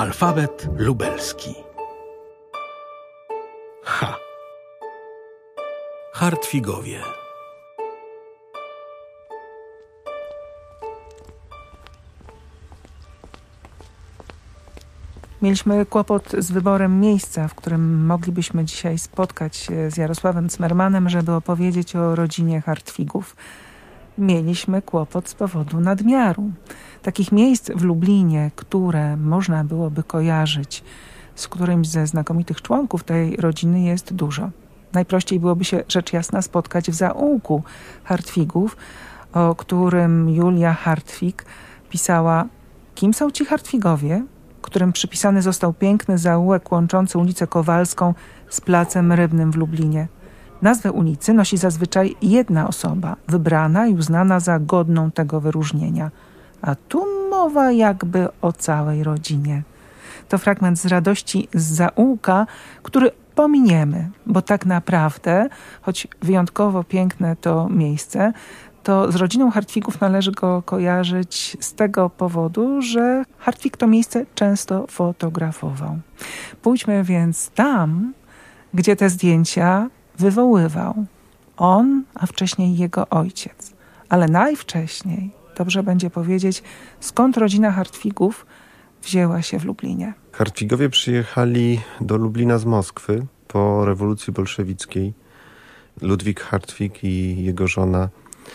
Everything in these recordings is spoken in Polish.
Alfabet lubelski. H. Hartwigowie. Mieliśmy kłopot z wyborem miejsca, w którym moglibyśmy dzisiaj spotkać się z Jarosławem Cmermanem, żeby opowiedzieć o rodzinie Hartwigów. Mieliśmy kłopot z powodu nadmiaru. Takich miejsc w Lublinie, które można byłoby kojarzyć z którymś ze znakomitych członków tej rodziny, jest dużo. Najprościej byłoby się, rzecz jasna, spotkać w zaułku Hartwigów, o którym Julia Hartwig pisała: kim są ci Hartwigowie, którym przypisany został piękny zaułek łączący ulicę Kowalską z Placem Rybnym w Lublinie. Nazwę ulicy nosi zazwyczaj jedna osoba, wybrana i uznana za godną tego wyróżnienia. A tu mowa jakby o całej rodzinie. To fragment z Radości z zaułka, który pominiemy, bo tak naprawdę, choć wyjątkowo piękne to miejsce, to z rodziną Hartwigów należy go kojarzyć z tego powodu, że Hartwig to miejsce często fotografował. Pójdźmy więc tam, gdzie te zdjęcia wywoływał on, a wcześniej jego ojciec. Ale najwcześniej dobrze będzie powiedzieć, skąd rodzina Hartwigów wzięła się w Lublinie. Hartwigowie przyjechali do Lublina z Moskwy po rewolucji bolszewickiej. Ludwik Hartwig i jego żona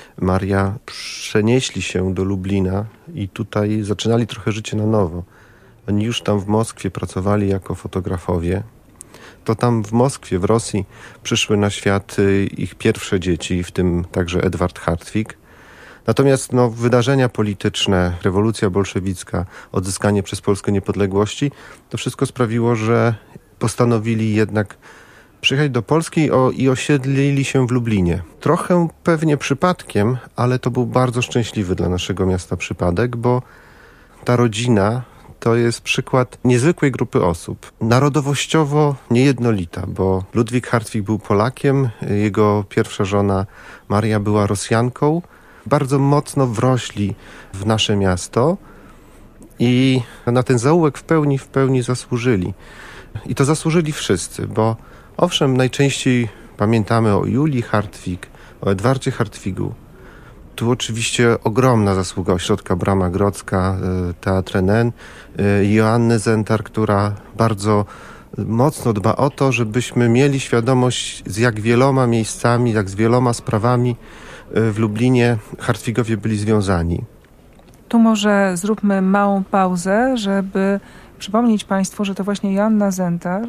Maria przenieśli się do Lublina i tutaj zaczynali trochę życie na nowo. Oni już tam w Moskwie pracowali jako fotografowie. To tam w Moskwie, w Rosji przyszły na świat ich pierwsze dzieci, w tym także Edward Hartwig. Natomiast wydarzenia polityczne, rewolucja bolszewicka, odzyskanie przez Polskę niepodległości, to wszystko sprawiło, że postanowili jednak przyjechać do Polski i osiedlili się w Lublinie. Trochę pewnie przypadkiem, ale to był bardzo szczęśliwy dla naszego miasta przypadek, bo ta rodzina to jest przykład niezwykłej grupy osób. Narodowościowo niejednolita, bo Ludwik Hartwig był Polakiem, jego pierwsza żona Maria była Rosjanką. Bardzo mocno wrośli w nasze miasto i na ten zaułek w pełni zasłużyli. I to zasłużyli wszyscy, bo owszem, najczęściej pamiętamy o Julii Hartwig, o Edwardzie Hartwigu. Tu oczywiście ogromna zasługa Ośrodka Brama Grodzka, Teatr NN, Joanny Zentar, która bardzo mocno dba o to, żebyśmy mieli świadomość, z jak wieloma miejscami, jak z wieloma sprawami w Lublinie Hartwigowie byli związani. Tu może zróbmy małą pauzę, żeby przypomnieć Państwu, że to właśnie Joanna Zentar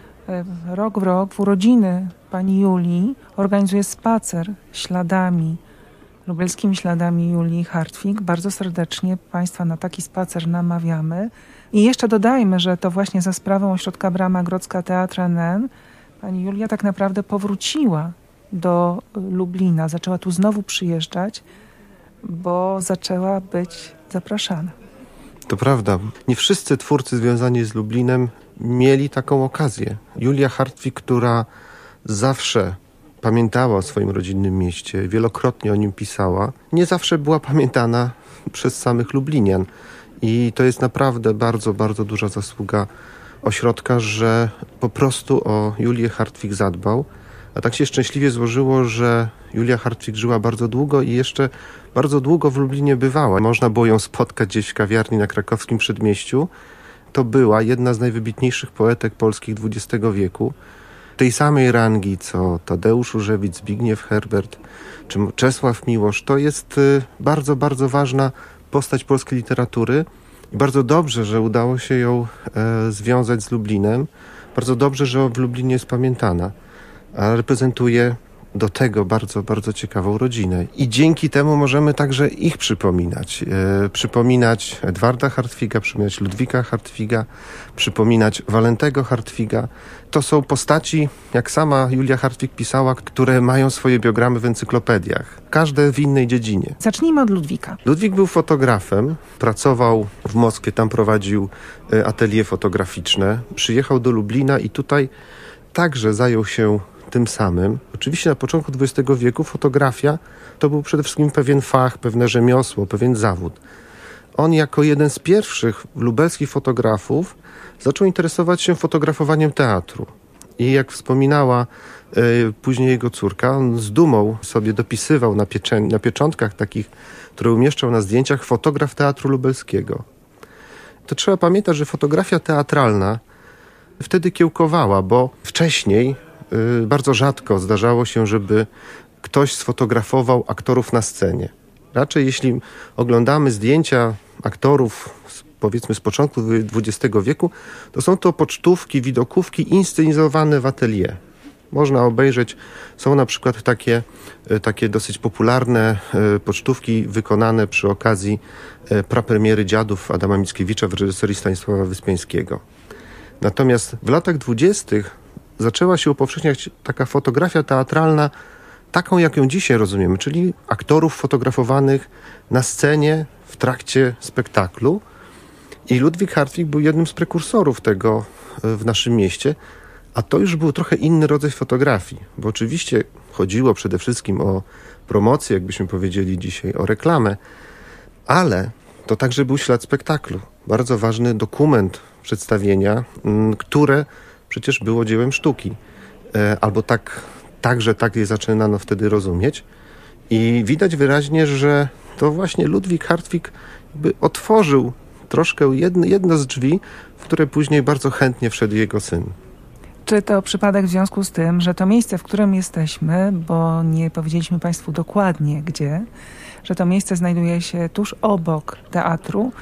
rok w rok w urodziny pani Julii organizuje spacer śladami, lubelskimi śladami Julii Hartwig. Bardzo serdecznie Państwa na taki spacer namawiamy. I jeszcze dodajmy, że to właśnie za sprawą Ośrodka Brama Grodzka Teatr NN pani Julia tak naprawdę powróciła do Lublina. Zaczęła tu znowu przyjeżdżać, bo zaczęła być zapraszana. To prawda. Nie wszyscy twórcy związani z Lublinem mieli taką okazję. Julia Hartwig, która zawsze pamiętała o swoim rodzinnym mieście, wielokrotnie o nim pisała, nie zawsze była pamiętana przez samych lublinian. I to jest naprawdę bardzo, bardzo duża zasługa ośrodka, że po prostu o Julię Hartwig zadbał. A tak się szczęśliwie złożyło, że Julia Hartwig żyła bardzo długo i jeszcze bardzo długo w Lublinie bywała. Można było ją spotkać gdzieś w kawiarni na krakowskim Przedmieściu. To była jedna z najwybitniejszych poetek polskich XX wieku. Tej samej rangi co Tadeusz Różewicz, Zbigniew Herbert czy Czesław Miłosz. To jest bardzo, bardzo ważna postać polskiej literatury. I bardzo dobrze, że udało się ją związać z Lublinem. Bardzo dobrze, że w Lublinie jest pamiętana. A reprezentuje do tego bardzo, bardzo ciekawą rodzinę. I dzięki temu możemy także ich przypominać. Przypominać Edwarda Hartwiga, przypominać Ludwika Hartwiga, przypominać Walentego Hartwiga. To są postaci, jak sama Julia Hartwig pisała, które mają swoje biogramy w encyklopediach. Każde w innej dziedzinie. Zacznijmy od Ludwika. Ludwik był fotografem, pracował w Moskwie, tam prowadził atelier fotograficzne. Przyjechał do Lublina i tutaj także zajął się tym samym. Oczywiście na początku XX wieku fotografia to był przede wszystkim pewien fach, pewne rzemiosło, pewien zawód. on jako jeden z pierwszych lubelskich fotografów zaczął interesować się fotografowaniem teatru. I jak wspominała później jego córka, on z dumą sobie dopisywał na pieczątkach takich, które umieszczał na zdjęciach, fotograf Teatru Lubelskiego. To trzeba pamiętać, że fotografia teatralna wtedy kiełkowała, bo wcześniej bardzo rzadko zdarzało się, żeby ktoś sfotografował aktorów na scenie. Raczej jeśli oglądamy zdjęcia aktorów powiedzmy z początku XX wieku, to są to pocztówki, widokówki inscenizowane w atelier. Można obejrzeć, są na przykład takie dosyć popularne pocztówki wykonane przy okazji prapremiery Dziadów Adama Mickiewicza w reżyserii Stanisława Wyspiańskiego. Natomiast w latach 20. zaczęła się upowszechniać taka fotografia teatralna, taką jak ją dzisiaj rozumiemy, czyli aktorów fotografowanych na scenie w trakcie spektaklu. I Ludwik Hartwig był jednym z prekursorów tego w naszym mieście, a to już był trochę inny rodzaj fotografii, bo oczywiście chodziło przede wszystkim o promocję, jakbyśmy powiedzieli dzisiaj, o reklamę, ale to także był ślad spektaklu. Bardzo ważny dokument przedstawienia, które przecież było dziełem sztuki. Albo tak je zaczynano wtedy rozumieć. I widać wyraźnie, że to właśnie Ludwik Hartwig jakby otworzył troszkę jedno z drzwi, w które później bardzo chętnie wszedł jego syn. Czy to przypadek w związku z tym, że to miejsce, w którym jesteśmy, bo nie powiedzieliśmy Państwu dokładnie gdzie, że to miejsce znajduje się tuż obok teatru,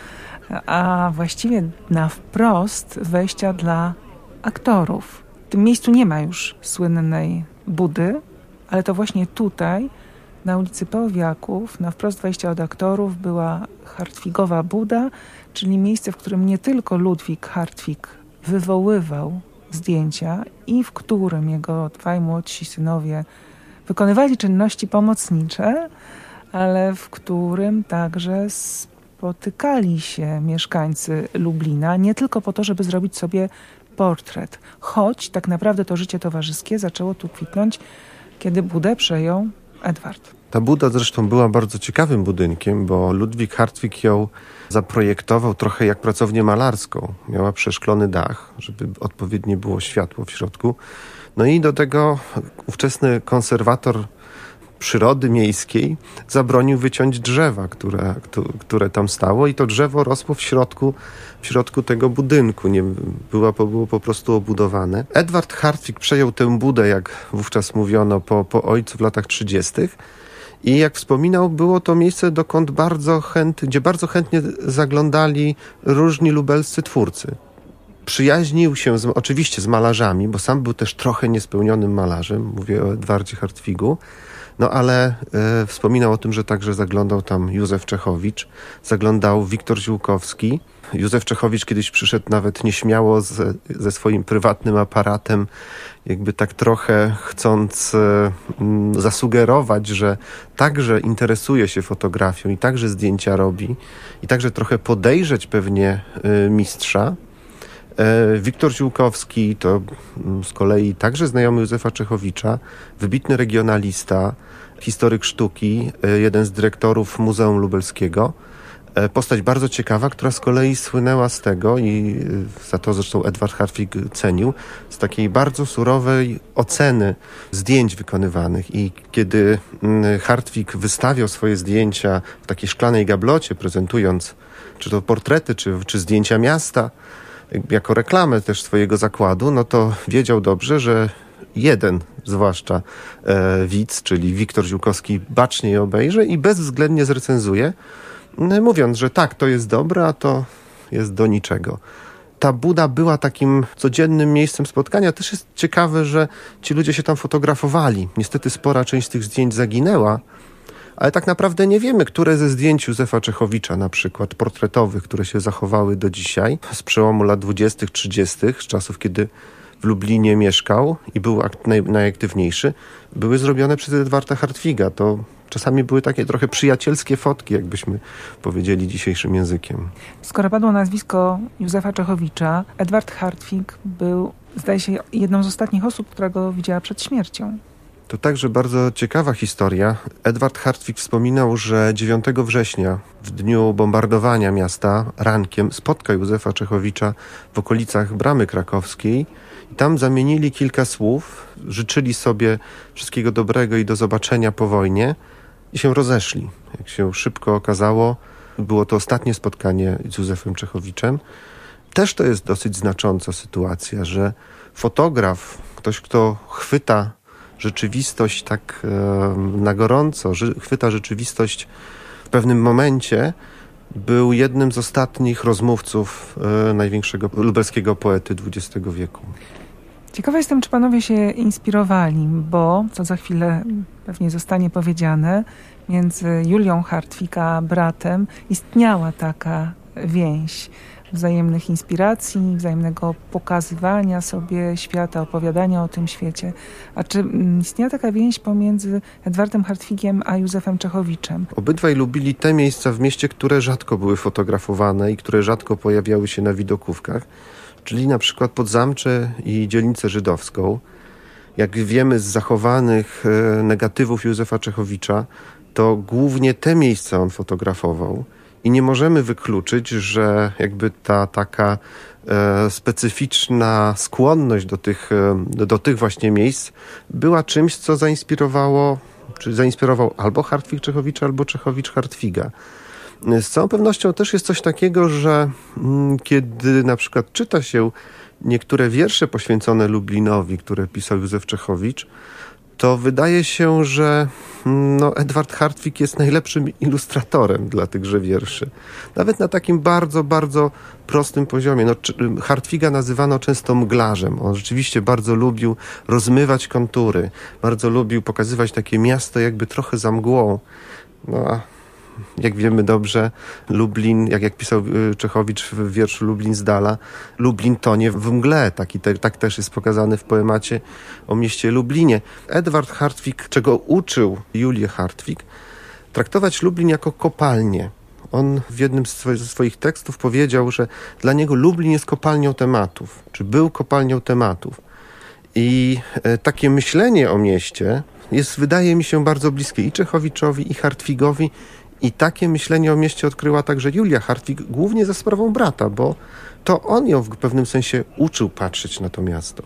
a właściwie na wprost wejścia dla aktorów. W tym miejscu nie ma już słynnej budy, ale to właśnie tutaj, na ulicy Powiaków, na wprost wejścia od aktorów była Hartwigowa buda, czyli miejsce, w którym nie tylko Ludwik Hartwig wywoływał zdjęcia i w którym jego dwaj młodsi synowie wykonywali czynności pomocnicze, ale w którym także spotykali się mieszkańcy Lublina nie tylko po to, żeby zrobić sobie portret, choć tak naprawdę to życie towarzyskie zaczęło tu kwitnąć, kiedy budę przejął Edward. Ta buda zresztą była bardzo ciekawym budynkiem, bo Ludwik Hartwig ją zaprojektował trochę jak pracownię malarską. Miała przeszklony dach, żeby odpowiednie było światło w środku. No i do tego ówczesny konserwator przyrody miejskiej zabronił wyciąć drzewa, które tam stało, i to drzewo rosło w środku tego budynku. Było po prostu obudowane. Edward Hartwig przejął tę budę, jak wówczas mówiono, po ojcu w latach 30. I jak wspominał, było to miejsce, gdzie bardzo chętnie zaglądali różni lubelscy twórcy. Przyjaźnił się oczywiście z malarzami, bo sam był też trochę niespełnionym malarzem. Mówię o Edwardzie Hartwigu. No ale wspominał o tym, że także zaglądał tam Józef Czechowicz, zaglądał Wiktor Ziółkowski. Józef Czechowicz kiedyś przyszedł nawet nieśmiało ze swoim prywatnym aparatem, jakby tak trochę chcąc zasugerować, że także interesuje się fotografią i także zdjęcia robi i także trochę podejrzeć pewnie mistrza. Wiktor Ziółkowski to z kolei także znajomy Józefa Czechowicza, wybitny regionalista, historyk sztuki, jeden z dyrektorów Muzeum Lubelskiego. Postać bardzo ciekawa, która z kolei słynęła z tego, i za to zresztą Edward Hartwig cenił, z takiej bardzo surowej oceny zdjęć wykonywanych. I kiedy Hartwig wystawiał swoje zdjęcia w takiej szklanej gablocie, prezentując czy to portrety, czy zdjęcia miasta, jako reklamę też swojego zakładu, no to wiedział dobrze, że jeden zwłaszcza widz, czyli Wiktor Ziółkowski, bacznie je obejrzy i bezwzględnie zrecenzuje, mówiąc, że tak, to jest dobre, a to jest do niczego. Ta buda była takim codziennym miejscem spotkania. Też jest ciekawe, że ci ludzie się tam fotografowali. Niestety spora część z tych zdjęć zaginęła, ale tak naprawdę nie wiemy, które ze zdjęć Józefa Czechowicza, na przykład portretowych, które się zachowały do dzisiaj, z przełomu lat 20., 30., z czasów, kiedy w Lublinie mieszkał i był najaktywniejszy, były zrobione przez Edwarda Hartwiga. To czasami były takie trochę przyjacielskie fotki, jakbyśmy powiedzieli dzisiejszym językiem. Skoro padło nazwisko Józefa Czechowicza, Edward Hartwig był, zdaje się, jedną z ostatnich osób, która go widziała przed śmiercią. To także bardzo ciekawa historia. Edward Hartwig wspominał, że 9 września, w dniu bombardowania miasta, rankiem spotka Józefa Czechowicza w okolicach Bramy Krakowskiej i tam zamienili kilka słów, życzyli sobie wszystkiego dobrego i do zobaczenia po wojnie i się rozeszli. Jak się szybko okazało, było to ostatnie spotkanie z Józefem Czechowiczem. Też to jest dosyć znacząca sytuacja, że fotograf, ktoś, kto chwyta rzeczywistość tak na gorąco, chwyta rzeczywistość w pewnym momencie, był jednym z ostatnich rozmówców największego lubelskiego poety XX wieku. Ciekawa jestem, czy panowie się inspirowali, bo, co za chwilę pewnie zostanie powiedziane, między Julią Hartwig a bratem istniała taka więź wzajemnych inspiracji, wzajemnego pokazywania sobie świata, opowiadania o tym świecie. A czy istniała taka więź pomiędzy Edwardem Hartwigiem a Józefem Czechowiczem? Obydwaj lubili te miejsca w mieście, które rzadko były fotografowane i które rzadko pojawiały się na widokówkach, czyli na przykład Podzamcze i dzielnicę żydowską. Jak wiemy z zachowanych negatywów Józefa Czechowicza, to głównie te miejsca on fotografował. I nie możemy wykluczyć, że jakby ta taka specyficzna skłonność do tych właśnie miejsc była czymś, co zainspirował albo Hartwig Czechowicza, albo Czechowicz Hartwiga. Z całą pewnością też jest coś takiego, że kiedy na przykład czyta się niektóre wiersze poświęcone Lublinowi, które pisał Józef Czechowicz, to wydaje się, że Edward Hartwig jest najlepszym ilustratorem dla tychże wierszy. Nawet na takim bardzo, bardzo prostym poziomie. Hartwiga nazywano często mglarzem. On rzeczywiście bardzo lubił rozmywać kontury. Bardzo lubił pokazywać takie miasto jakby trochę za mgłą. A jak wiemy dobrze, Lublin, jak pisał Czechowicz w wierszu Lublin z dala, Lublin tonie w mgle. Tak też jest pokazany w poemacie o mieście Lublinie. Edward Hartwig, czego uczył Julię Hartwig, traktować Lublin jako kopalnię. On w jednym ze swoich tekstów powiedział, że dla niego Lublin jest kopalnią tematów, czy był kopalnią tematów. I takie myślenie o mieście wydaje mi się, bardzo bliskie i Czechowiczowi, i Hartwigowi. I takie myślenie o mieście odkryła także Julia Hartwig, głównie za sprawą brata, bo to on ją w pewnym sensie uczył patrzeć na to miasto.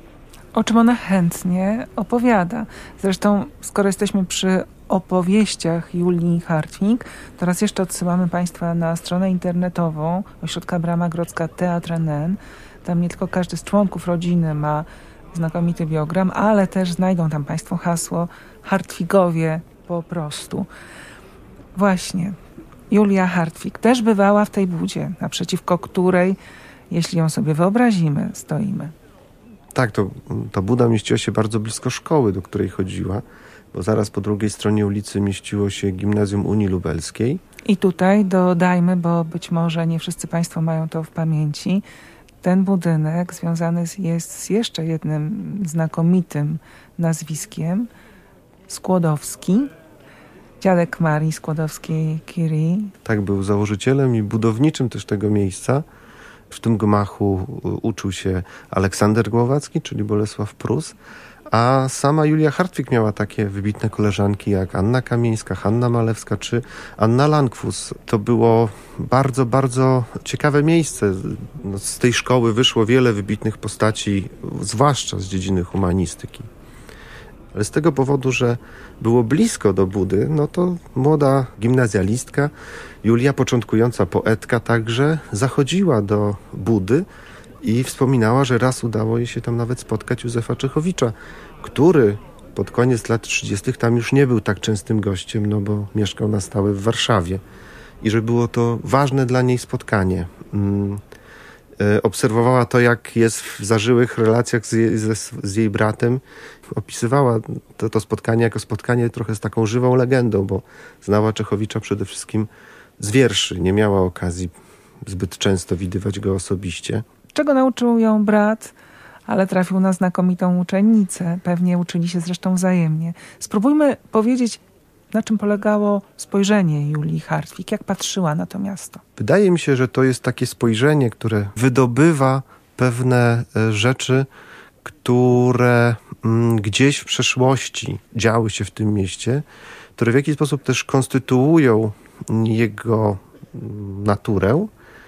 O czym ona chętnie opowiada. Zresztą, skoro jesteśmy przy opowieściach Julii Hartwig, to raz jeszcze odsyłamy Państwa na stronę internetową Ośrodka Brama Grodzka Teatr NN. Tam nie tylko każdy z członków rodziny ma znakomity biogram, ale też znajdą tam Państwo hasło Hartwigowie po prostu. Właśnie, Julia Hartwig też bywała w tej budzie, naprzeciwko której, jeśli ją sobie wyobrazimy, stoimy. Tak, to buda mieściła się bardzo blisko szkoły, do której chodziła, bo zaraz po drugiej stronie ulicy mieściło się Gimnazjum Unii Lubelskiej. I tutaj dodajmy, bo być może nie wszyscy Państwo mają to w pamięci, ten budynek związany jest z jeszcze jednym znakomitym nazwiskiem, Skłodowski. Dziadek Marii Skłodowskiej-Curie. Tak, był założycielem i budowniczym też tego miejsca. W tym gmachu uczył się Aleksander Głowacki, czyli Bolesław Prus, a sama Julia Hartwig miała takie wybitne koleżanki jak Anna Kamieńska, Hanna Malewska czy Anna Langfus. To było bardzo, bardzo ciekawe miejsce. Z tej szkoły wyszło wiele wybitnych postaci, zwłaszcza z dziedziny humanistyki. Ale z tego powodu, że było blisko do budy, to młoda gimnazjalistka, Julia, początkująca poetka także, zachodziła do budy i wspominała, że raz udało jej się tam nawet spotkać Józefa Czechowicza, który pod koniec lat 30. tam już nie był tak częstym gościem, bo mieszkał na stałe w Warszawie i że było to ważne dla niej spotkanie. Obserwowała to, jak jest w zażyłych relacjach z jej bratem. Opisywała to spotkanie jako spotkanie trochę z taką żywą legendą, bo znała Czechowicza przede wszystkim z wierszy. Nie miała okazji zbyt często widywać go osobiście. Czego nauczył ją brat, ale trafił na znakomitą uczennicę. Pewnie uczyli się zresztą wzajemnie. Spróbujmy powiedzieć, na czym polegało spojrzenie Julii Hartwig, jak patrzyła na to miasto. Wydaje mi się, że to jest takie spojrzenie, które wydobywa pewne rzeczy, które gdzieś w przeszłości działy się w tym mieście, które w jakiś sposób też konstytuują jego naturę.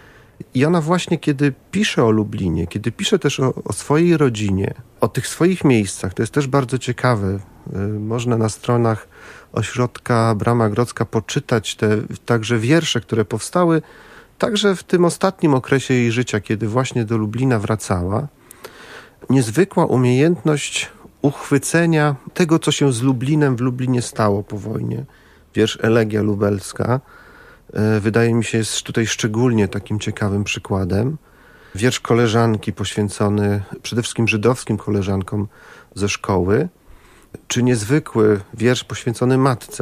I ona właśnie, kiedy pisze o Lublinie, kiedy pisze też o swojej rodzinie, o tych swoich miejscach, to jest też bardzo ciekawe. Można na stronach ośrodka Brama Grodzka poczytać te także wiersze, które powstały także w tym ostatnim okresie jej życia, kiedy właśnie do Lublina wracała. Niezwykła umiejętność uchwycenia tego, co się z Lublinem w Lublinie stało po wojnie. Wiersz Elegia Lubelska wydaje mi się jest tutaj szczególnie takim ciekawym przykładem. Wiersz koleżanki poświęcony przede wszystkim żydowskim koleżankom ze szkoły, czy niezwykły wiersz poświęcony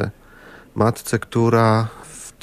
matce, która w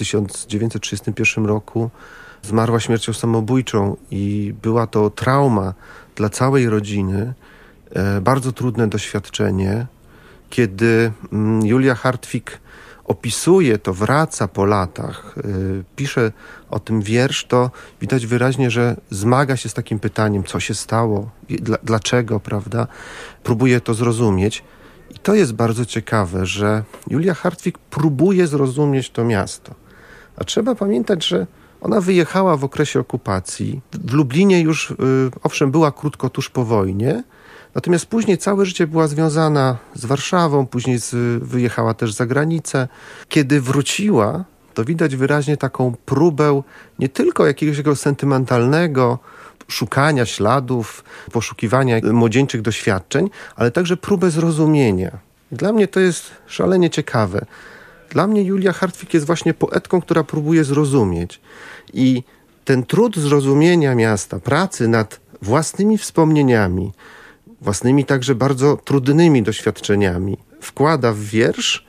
1931 roku zmarła śmiercią samobójczą i była to trauma dla całej rodziny, bardzo trudne doświadczenie. Kiedy Julia Hartwig opisuje to, wraca po latach, pisze o tym wiersz, to widać wyraźnie, że zmaga się z takim pytaniem, co się stało, dlaczego, prawda? Próbuje to zrozumieć. I to jest bardzo ciekawe, że Julia Hartwig próbuje zrozumieć to miasto. A trzeba pamiętać, że ona wyjechała w okresie okupacji. W Lublinie już, owszem, była krótko tuż po wojnie, natomiast później całe życie była związana z Warszawą, później wyjechała też za granicę. Kiedy wróciła, to widać wyraźnie taką próbę nie tylko jakiegoś sentymentalnego szukania śladów, poszukiwania młodzieńczych doświadczeń, ale także próbę zrozumienia. Dla mnie to jest szalenie ciekawe. Dla mnie Julia Hartwig jest właśnie poetką, która próbuje zrozumieć. I ten trud zrozumienia miasta, pracy nad własnymi wspomnieniami, własnymi także bardzo trudnymi doświadczeniami wkłada w wiersz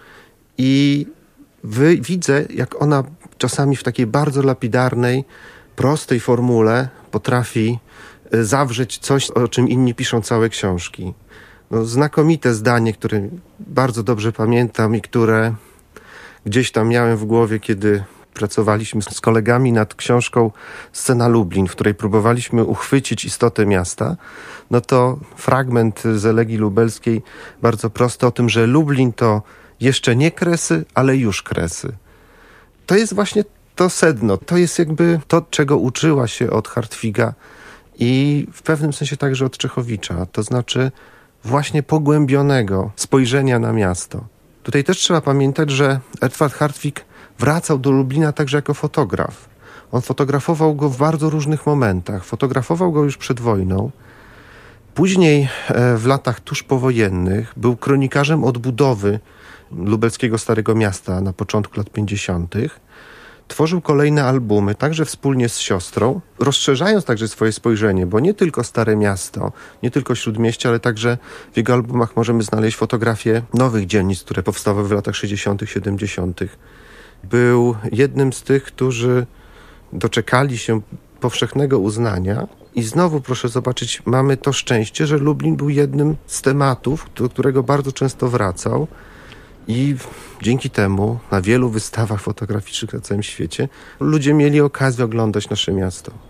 i widzę, jak ona czasami w takiej bardzo lapidarnej, prostej formule potrafi zawrzeć coś, o czym inni piszą całe książki. Znakomite zdanie, które bardzo dobrze pamiętam i które gdzieś tam miałem w głowie, kiedy pracowaliśmy z kolegami nad książką Scena Lublin, w której próbowaliśmy uchwycić istotę miasta. To fragment z Elegii Lubelskiej, bardzo prosty, o tym, że Lublin to jeszcze nie Kresy, ale już Kresy. To jest właśnie to sedno, to jest jakby to, czego uczyła się od Hartwiga i w pewnym sensie także od Czechowicza, to znaczy właśnie pogłębionego spojrzenia na miasto. Tutaj też trzeba pamiętać, że Edward Hartwig wracał do Lublina także jako fotograf. On fotografował go w bardzo różnych momentach. Fotografował go już przed wojną. Później w latach tuż powojennych był kronikarzem odbudowy lubelskiego Starego Miasta na początku lat 50. Tworzył kolejne albumy, także wspólnie z siostrą, rozszerzając także swoje spojrzenie, bo nie tylko Stare Miasto, nie tylko Śródmieście, ale także w jego albumach możemy znaleźć fotografie nowych dzielnic, które powstały w latach 60., 70. Był jednym z tych, którzy doczekali się powszechnego uznania i znowu proszę zobaczyć, mamy to szczęście, że Lublin był jednym z tematów, do którego bardzo często wracał i dzięki temu na wielu wystawach fotograficznych na całym świecie ludzie mieli okazję oglądać nasze miasto.